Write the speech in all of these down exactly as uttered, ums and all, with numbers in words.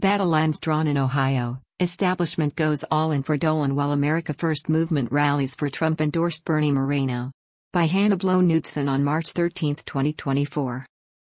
Battle lines drawn in Ohio. Establishment goes all in for Dolan while America First movement rallies for Trump-endorsed Bernie Moreno. By Hannah Blow Knudsen on March thirteenth, twenty twenty-four.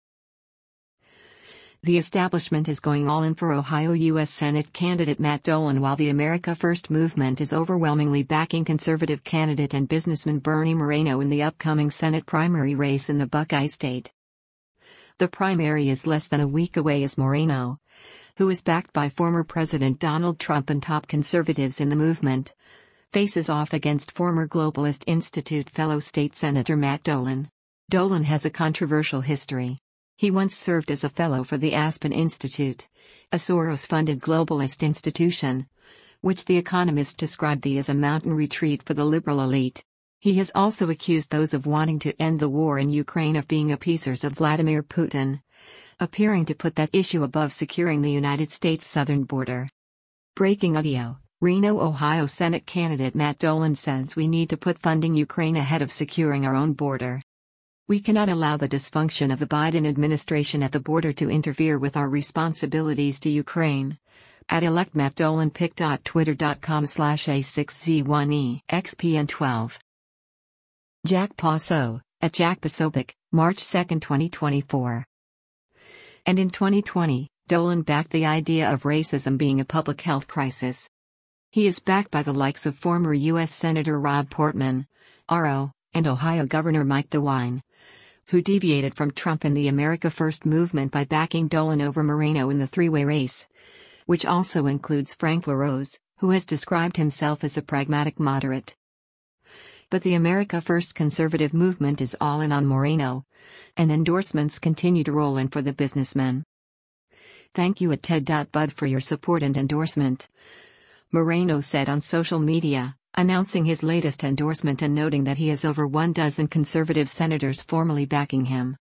The establishment is going all in for Ohio U S Senate candidate Matt Dolan while the America First movement is overwhelmingly backing conservative candidate and businessman Bernie Moreno in the upcoming Senate primary race in the Buckeye State. The primary is less than a week away as Moreno, who is backed by former President Donald Trump and top conservatives in the movement, faces off against former Globalist Institute fellow state Senator Matt Dolan. Dolan has a controversial history. He once served as a fellow for the Aspen Institute, a Soros-funded globalist institution, which The Economist described as a mountain retreat for the liberal elite. He has also accused those of wanting to end the war in Ukraine of being appeasers of Vladimir Putin, appearing to put that issue above securing the United States southern border. Breaking audio. Reno, Ohio Senate candidate Matt Dolan says we need to put funding Ukraine ahead of securing our own border. We cannot allow the dysfunction of the Biden administration at the border to interfere with our responsibilities to Ukraine. At elect Matt Dolan pic twitter dot com slash A six Z one E X P N twelve. Jack Posobiec, at Jack Posobiec, March second, twenty twenty-four. And in twenty twenty, Dolan backed the idea of racism being a public health crisis. He is backed by the likes of former U S Senator Rob Portman, R O, and Ohio Governor Mike DeWine, who deviated from Trump and the America First movement by backing Dolan over Moreno in the three-way race, which also includes Frank LaRose, who has described himself as a pragmatic moderate. But the America First conservative movement is all in on Moreno, and endorsements continue to roll in for the businessmen. Thank you at ted dot bud for your support and endorsement, Moreno said on social media, announcing his latest endorsement and noting that he has over one dozen conservative senators formally backing him.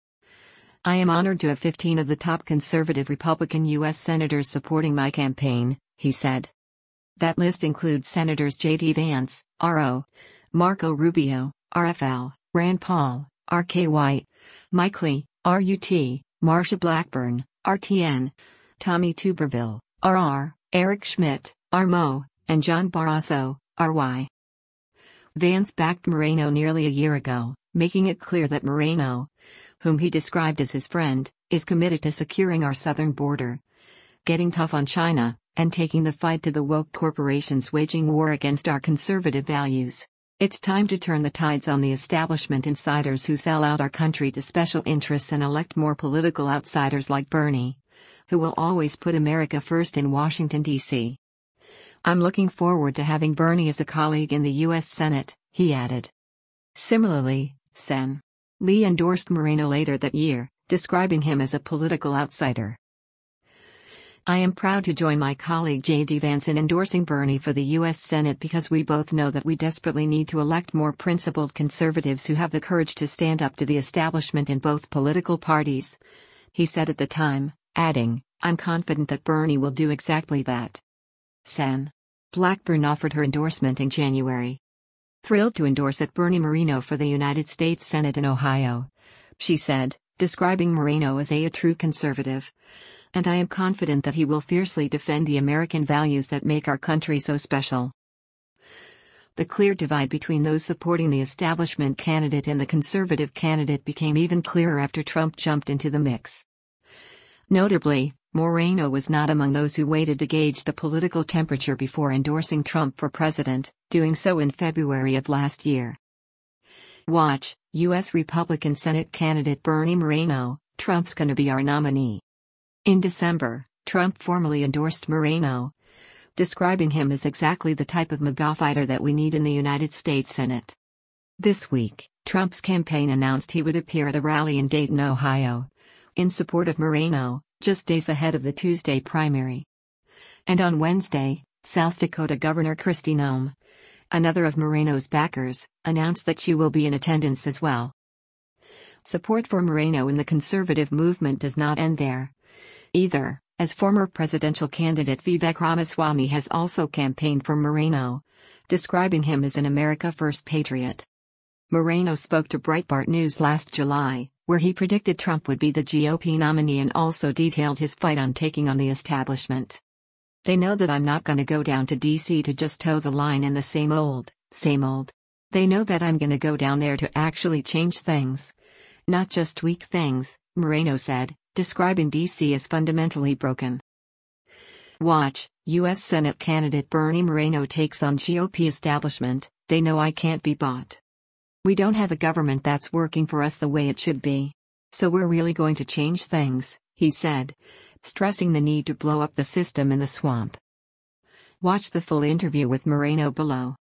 I am honored to have fifteen of the top conservative Republican U S senators supporting my campaign, he said. That list includes Senators J D Vance, R O, Marco Rubio, R F L, Rand Paul, R K Y, Mike Lee, R U T, Marsha Blackburn, R T N, Tommy Tuberville, R R, Eric Schmidt, R M O, and John Barrasso, R Y. Vance backed Moreno nearly a year ago, making it clear that Moreno, whom he described as his friend, is committed to securing our southern border, getting tough on China, and taking the fight to the woke corporations waging war against our conservative values. It's time to turn the tides on the establishment insiders who sell out our country to special interests and elect more political outsiders like Bernie, who will always put America first in Washington, D C I'm looking forward to having Bernie as a colleague in the U S Senate, he added. Similarly, Sen. Lee endorsed Moreno later that year, describing him as a political outsider. I am proud to join my colleague J D Vance in endorsing Bernie for the U S Senate because we both know that we desperately need to elect more principled conservatives who have the courage to stand up to the establishment in both political parties, he said at the time, adding, I'm confident that Bernie will do exactly that. Sen. Blackburn offered her endorsement in January. Thrilled to endorse at Bernie Moreno for the United States Senate in Ohio, she said, describing Moreno as a, a true conservative. And I am confident that he will fiercely defend the American values that make our country so special. The clear divide between those supporting the establishment candidate and the conservative candidate became even clearer after Trump jumped into the mix. Notably, Moreno was not among those who waited to gauge the political temperature before endorsing Trump for president, doing so in February of last year. Watch, U S Republican Senate candidate Bernie Moreno, Trump's gonna be our nominee. In December, Trump formally endorsed Moreno, describing him as exactly the type of MAGA fighter that we need in the United States Senate. This week, Trump's campaign announced he would appear at a rally in Dayton, Ohio, in support of Moreno, just days ahead of the Tuesday primary. And on Wednesday, South Dakota Governor Kristi Noem, another of Moreno's backers, announced that she will be in attendance as well. Support for Moreno in the conservative movement does not end there, either, as former presidential candidate Vivek Ramaswamy has also campaigned for Moreno, describing him as an America First patriot. Moreno spoke to Breitbart News last July, where he predicted Trump would be the G O P nominee and also detailed his fight on taking on the establishment. They know that I'm not gonna go down to D C to just toe the line in the same old, same old. They know that I'm gonna go down there to actually change things. Not just tweak things, Moreno said, describing D C as fundamentally broken. Watch, U S Senate candidate Bernie Moreno takes on G O P establishment. They know I can't be bought. We don't have a government that's working for us the way it should be. So we're really going to change things, he said, stressing the need to blow up the system in the swamp. Watch the full interview with Moreno below.